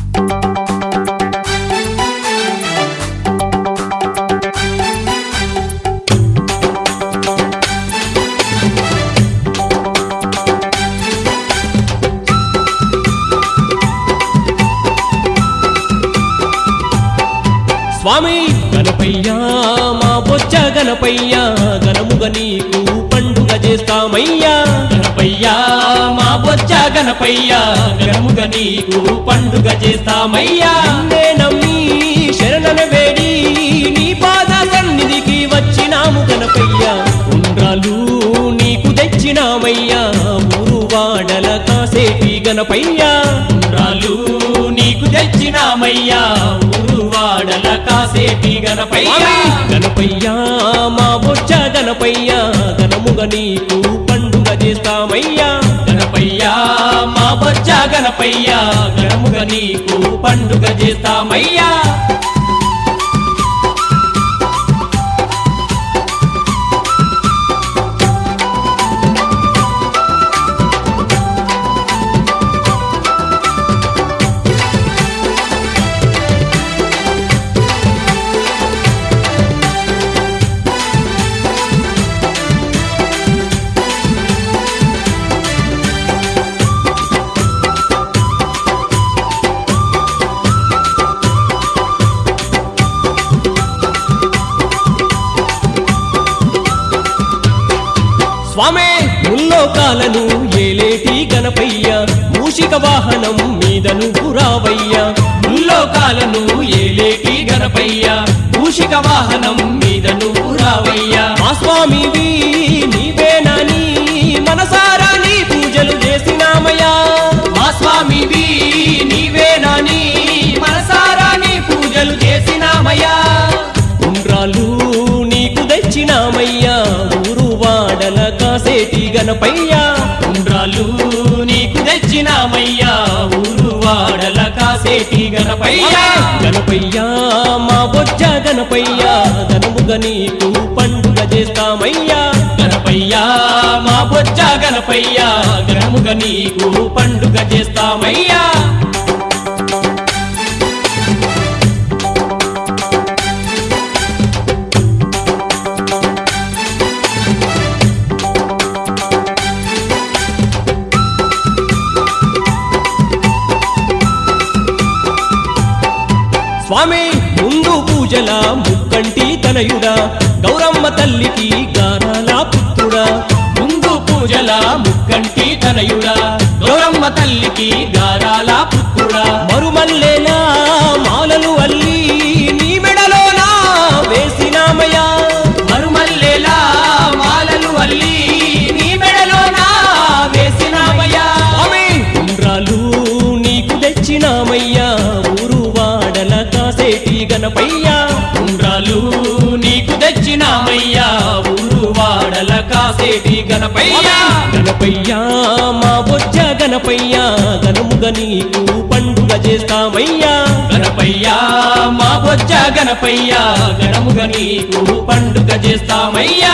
స్వామి గణపయ్యా మా బొజ్జ గణపయ్యా ఘనముగా నీకు పండుగ చేస్తామయ్యా గణపయ్యా మా బొజ్జ గణపయ్యా ఘనముగా నీకు పండుగ చేస్తామయ్యా నిన్నే నమ్మి శరణన వేడి నీ పాద సన్నిధికి వచ్చినాము గణపయ్యా ఉండ్రాలు నీకు తెచ్చినామయ్యా ఊరు వాడల కాసేటి గణపయ్యా ఉండ్రాలు నీకు తెచ్చినామయ్యా ఊరు వాడల కాసేటి గణపయ్యా గణపయ్యా మా బొజ్జ గణపయ్యా ఘనముగా నీకు పండుగ చేస్తామయ్యా గణపయ్యా మా బొజ్జ గణపయ్యా ఘనముగా నీకు పండుగ చేస్తామయ్యా స్వామే ముల్లోకాలను ఏలేటి గణపయ్య మూషిక వాహనం మీద నువ్వు రావయ్యా ముల్లోకాలను ఏలేటి గణపయ్యా మూషిక వాహనం మీద నువ్వు రావయ్యా మా స్వామివి నీవేనాని మనసారా నీ పూజలు చేసినామయ్యా మా స్వామివి నీవేనాని మనసారా నీ పూజలు చేసినామయ్యా ఉండ్రాలు నీకు తెచ్చినామయ్యా ఊరు వాడల కాసేటి గణపయ్యా ఉండ్రాలు నీకు తెచ్చినామయ్యా ఊరు వాడల కాసేటి గణపయ్యా గణపయ్యా మా బొజ్జ గణపయ్యా ఘనముగా నీకు పండుగ చేస్తామయ్యా గణపయ్యా మా బొజ్జ గణపయ్యా ఘనముగా నీకు పండుగ చేస్తామయ్యా స్వామి ముందు పూజల ముక్కంటి తనయుడా గౌరమ్మ తల్లికి గారాల పుత్రుడా ముందు పూజల ముక్కంటి తనయుడా గౌరమ్మ తల్లికి గారాల పుత్రుడా మరుమల్లేలా మాలలు అల్లి నీ మెడలోనా వేసినామయ్యా మరుమల్లేలా మాలలు అల్లి నీ మెడలోనా వేసినామయ్యా స్వామి ఉండ్రాలు నీకు తెచ్చినామయ్యా ఊరు వాడల కాసేటి గణపయ్యా ఉండ్రాలు నీకు తెచ్చినామయ్యా ఊరు వాడల కాసేటి గణపయ్యా గణపయ్యా మా బొజ్జ గణపయ్యా ఘనముగా నీకు పండుగ చేస్తామయ్యా గణపయ్యా మా బొజ్జ గణపయ్యా ఘనముగా నీకు పండుగ చేస్తామయ్యా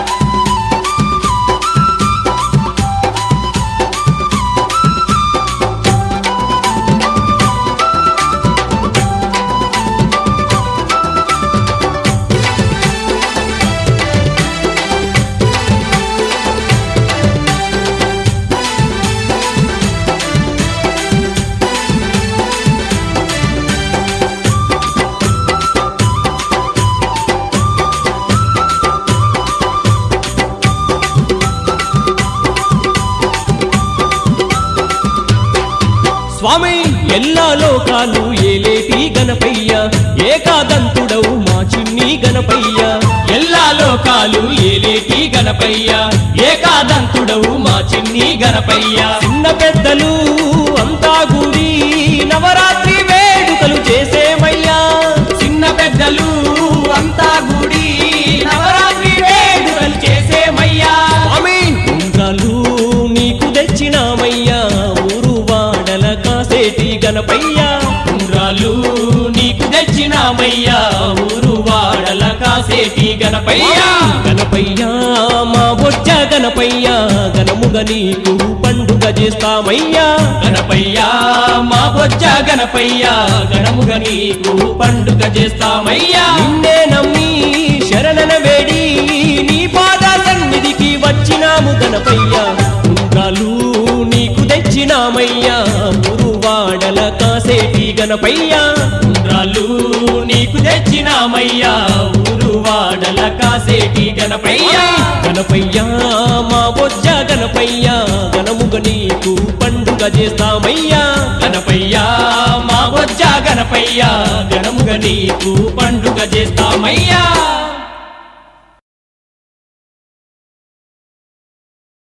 స్వామి ఎల్లా లోకాలు ఏలేటి గణపయ్య ఏకాదంతుడవు మా చిన్ని గణపయ్య ఎల్లా లోకాలు ఏలేటి గణపయ్యా ఏకాదంతుడవు మా చిన్ని గణపయ్యా చిన్న పెద్దలు అంతా కూడి నవరాత్రి వేడుకలు చేసేమయ్యా చిన్న పెద్దలు అంతా గుడి నవరాత్రి వేడుకలు చేసేమయ్యా స్వామి ఉండ్రాలు నీకు తెచ్చినామయ్యా ఊరు వాడల కాసేటి గణపయ్యా ఉండ్రాలు నీకు తెచ్చినామయ్యా ఊరు వాడల కాసే కాసేటి గణపయ్య గణపయ్యా మా బొజ్జ గణపయ్యా గణముగ నీకు పండుగ చేస్తామయ్యా గణపయ్య మా బొజ్జ గణపయ్య గణముగ నీకు పండుగ చేస్తామయ్యా నిన్నే నమ్మి శరణన వేడి నీ పాద సన్నిధికి వచ్చినాము గణపయ్యా ఉండ్రాలు నీకు తెచ్చినామయ్యా మురువాడల కాసేటి గణపయ్యా ఉండ్రాళ్ళు నీకు తెచ్చినామయ్యా ఊరువాడల కాసేటి గణపయ్య గణపయ్యా మా బొజ్జ గణపయ్యా గణముగ నీకు పండుగ చేస్తామయ్యా గణపయ్య మా బొజ్జ గణపయ్య గణముగ నీకు పండుగ చేస్తామయ్యా